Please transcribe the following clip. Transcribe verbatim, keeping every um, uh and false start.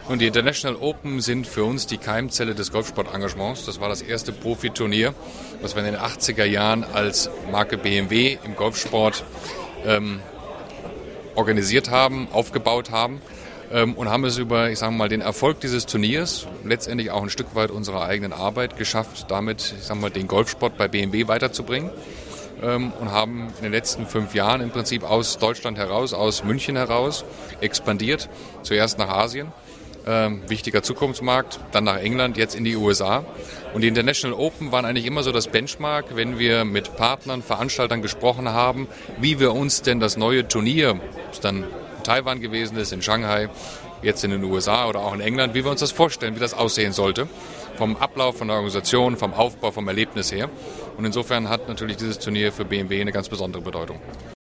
Und die International Open sind für uns die Keimzelle des Golfsportengagements. Das war das erste Profiturnier, was wir in den achtziger Jahren als Marke B M W im Golfsport ähm, organisiert haben, aufgebaut haben ähm, und haben es über, ich sage mal, den Erfolg dieses Turniers, letztendlich auch ein Stück weit unserer eigenen Arbeit geschafft, damit, ich sage mal, den Golfsport bei B M W weiterzubringen. Ähm, und haben in den letzten fünf Jahren im Prinzip aus Deutschland heraus, aus München heraus expandiert, zuerst nach Asien. Ähm, wichtiger Zukunftsmarkt, dann nach England, jetzt in die U S A. Und die International Open waren eigentlich immer so das Benchmark, wenn wir mit Partnern, Veranstaltern gesprochen haben, wie wir uns denn das neue Turnier, ob es dann in Taiwan gewesen ist, in Shanghai, jetzt in den U S A oder auch in England, wie wir uns das vorstellen, wie das aussehen sollte. Vom Ablauf, von der Organisation, vom Aufbau, vom Erlebnis her. Und insofern hat natürlich dieses Turnier für B M W eine ganz besondere Bedeutung.